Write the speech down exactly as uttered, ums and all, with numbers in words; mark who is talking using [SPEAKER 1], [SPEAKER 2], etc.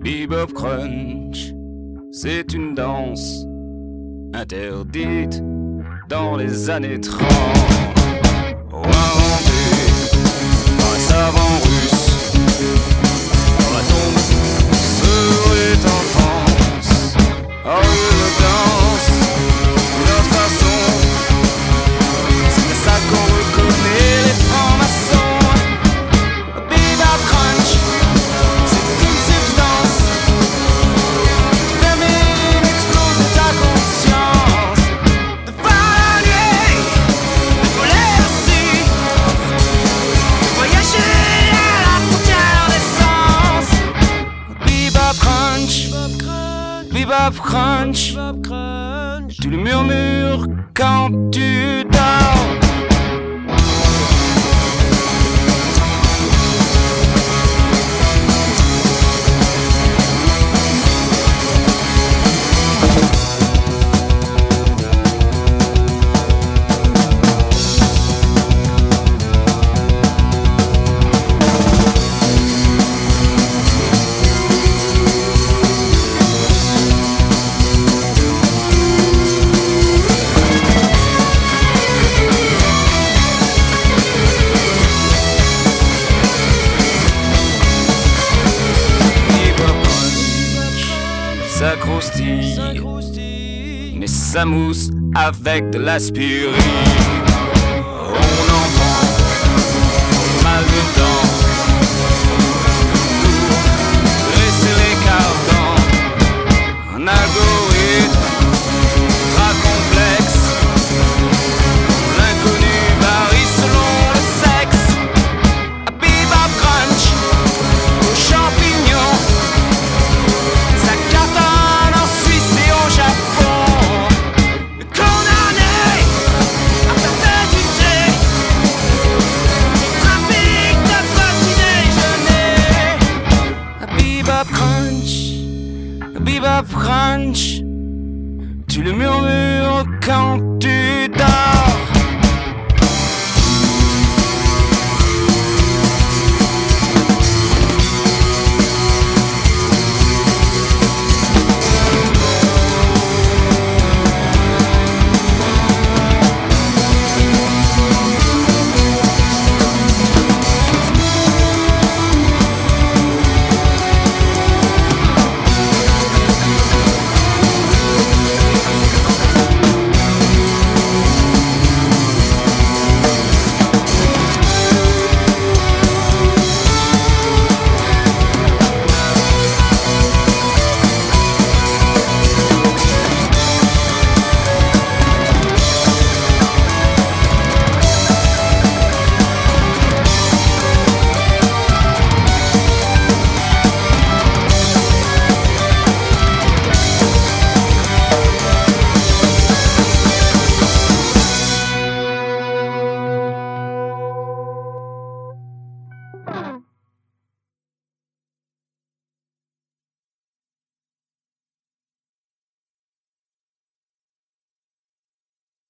[SPEAKER 1] Bebop crunch, c'est une danse interdite dans les années trente, inventée par un savant russe dans la tombe serait enfance. Oh, une danse, une autre façon, c'est à ça qu'on reconnaît les francs-maçons. Bebop crunch, c'est une substance qui permet d'exploser ta conscience, de voir la nuit, de voler aussi, de voyager à la frontière des sens. Bebop crunch, bebop crunch, tu le murmures quand tu dors. Ça croustille, mais ça mousse avec de l'aspirine. On en prend mal de temps pour dresser les cardans. Un algorithme ultra complexe, l'inconnu varie selon le sexe. À bebop crunch, aux champignons, ça cartonne en Suisse et au Japon. Condamné à perpétuité, trafic de petit déjeuner. A bebop crunch, a bebop crunch, tu le murmures quand